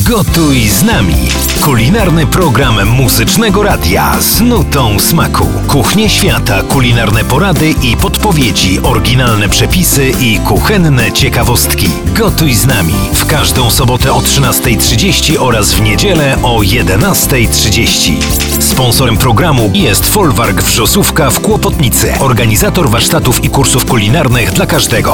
Gotuj z nami. Kulinarny program Muzycznego Radia z nutą smaku. Kuchnie świata, kulinarne porady i podpowiedzi, oryginalne przepisy i kuchenne ciekawostki. Gotuj z nami w każdą sobotę o 13:30 oraz w niedzielę o 11:30. Sponsorem programu jest Folwark Wrzosówka w Kłopotnicy. Organizator warsztatów i kursów kulinarnych dla każdego.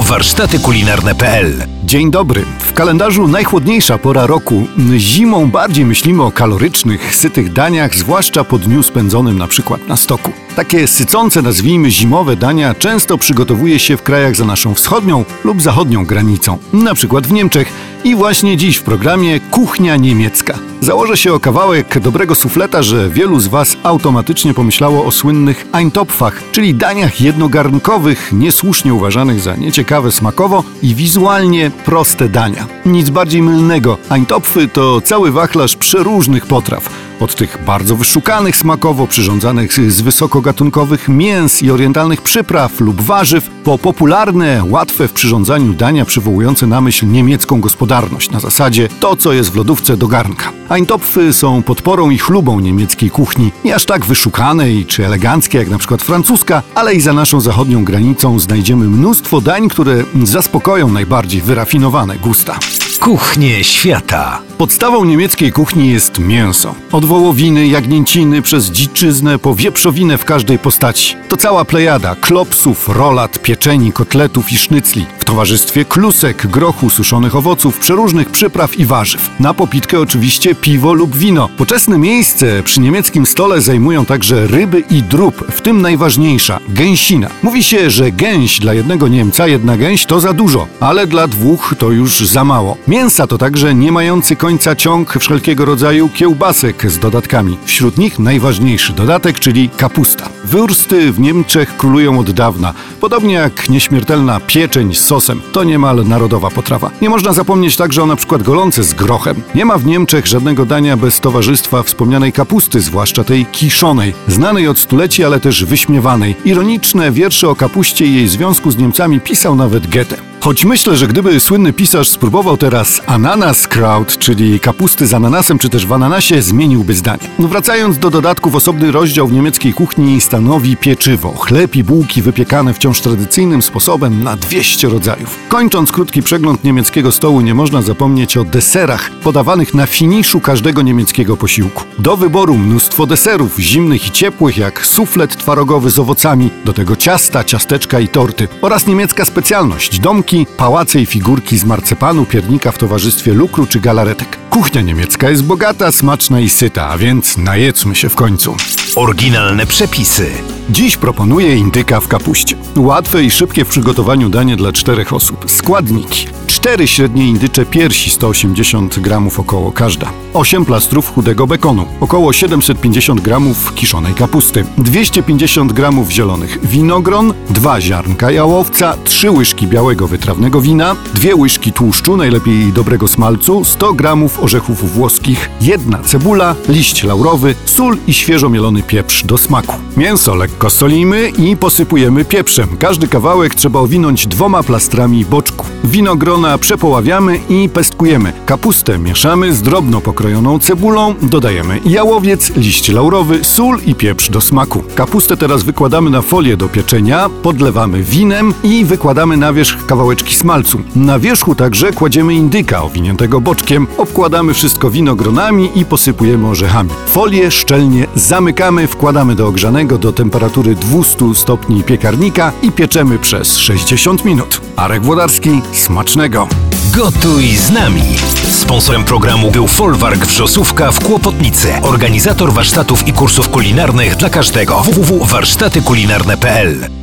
www.warsztatykulinarne.pl. Dzień dobry. W kalendarzu najchłodniejsza pora roku. Zimą bardziej myślimy o kalorycznych, sytych daniach, zwłaszcza po dniu spędzonym na przykład na stoku. Takie sycące, nazwijmy zimowe dania często przygotowuje się w krajach za naszą wschodnią lub zachodnią granicą, na przykład w Niemczech. I właśnie dziś w programie Kuchnia Niemiecka. Założę się o kawałek dobrego sufleta, że wielu z Was automatycznie pomyślało o słynnych Eintopfach, czyli daniach jednogarnkowych, niesłusznie uważanych za nieciekawe smakowo i wizualnie proste dania. Nic bardziej mylnego. Eintopfy to cały wachlarz przeróżnych potraw. Od tych bardzo wyszukanych smakowo, przyrządzanych z wysokogatunkowych mięs i orientalnych przypraw lub warzyw, po popularne, łatwe w przyrządzaniu dania przywołujące na myśl niemiecką gospodarność, na zasadzie to, co jest w lodówce do garnka. Eintopfy są podporą i chlubą niemieckiej kuchni, nie aż tak wyszukanej czy eleganckiej jak na przykład francuska, ale i za naszą zachodnią granicą znajdziemy mnóstwo dań, które zaspokoją najbardziej wyrafinowane gusta. Kuchnie świata. Podstawą niemieckiej kuchni jest mięso. Od wołowiny, jagnięciny, przez dziczyznę po wieprzowinę w każdej postaci. To cała plejada klopsów, rolat, pieczeni, kotletów i sznycli. W towarzystwie klusek, grochu, suszonych owoców, przeróżnych przypraw i warzyw. Na popitkę oczywiście piwo lub wino. Poczesne miejsce przy niemieckim stole zajmują także ryby i drób, w tym najważniejsza – gęsina. Mówi się, że gęś dla jednego Niemca, jedna gęś to za dużo, ale dla dwóch to już za mało. Mięsa to także nie mający końca ciąg wszelkiego rodzaju kiełbasek z dodatkami. Wśród nich najważniejszy dodatek, czyli kapusta. Würsty w Niemczech królują od dawna. Podobnie jak nieśmiertelna pieczeń z sosem. To niemal narodowa potrawa. Nie można zapomnieć także o na przykład golonce z grochem. Nie ma w Niemczech żadnego dania bez towarzystwa wspomnianej kapusty, zwłaszcza tej kiszonej. Znanej od stuleci, ale też wyśmiewanej. Ironiczne wiersze o kapuście i jej związku z Niemcami pisał nawet Goethe. Choć myślę, że gdyby słynny pisarz spróbował teraz Ananaskraut, czyli kapusty z ananasem, czy też w ananasie, zmieniłby zdanie. Wracając do dodatków, osobny rozdział w niemieckiej kuchni stanowi pieczywo. Chleb i bułki wypiekane wciąż tradycyjnym sposobem na 200 rodzajów. Kończąc krótki przegląd niemieckiego stołu, nie można zapomnieć o deserach podawanych na finiszu każdego niemieckiego posiłku. Do wyboru mnóstwo deserów, zimnych i ciepłych, jak suflet twarogowy z owocami, do tego ciasta, ciasteczka i torty. Oraz niemiecka specjalność, domki, pałace i figurki z marcepanu, piernika w towarzystwie lukru czy galaretek. Kuchnia niemiecka jest bogata, smaczna i syta, a więc najedzmy się w końcu. Oryginalne przepisy. Dziś proponuję indyka w kapuście. Łatwe i szybkie w przygotowaniu danie dla 4 osób. Składniki: 4 średnie indycze piersi, 180 gramów około każda. 8 plastrów chudego bekonu, około 750 gramów kiszonej kapusty. 250 gramów zielonych winogron, 2 ziarnka jałowca, 3 łyżki białego wytrawnego wina, 2 łyżki tłuszczu, najlepiej dobrego smalcu, 100 gramów orzechów włoskich, 1 cebula, liść laurowy, sól i świeżo mielony pieprz do smaku. Mięso lekko solimy i posypujemy pieprzem. Każdy kawałek trzeba owinąć 2 plastrami boczku. Winogrona przepoławiamy i pestkujemy. Kapustę mieszamy z drobno pokrojoną cebulą, dodajemy jałowiec, liść laurowy, sól i pieprz do smaku. Kapustę teraz wykładamy na folię do pieczenia, podlewamy winem i wykładamy na wierzch kawałeczki smalcu. Na wierzchu także kładziemy indyka owiniętego boczkiem, obkładamy wszystko winogronami i posypujemy orzechami. Folię szczelnie zamykamy, wkładamy do ogrzanego do temperatury 200 stopni piekarnika i pieczemy przez 60 minut. Arek Włodarski, smacznego! Gotuj z nami. Sponsorem programu był Folwark Wrzosówka w Kłopotnicy. Organizator warsztatów i kursów kulinarnych dla każdego. www.warsztatykulinarne.pl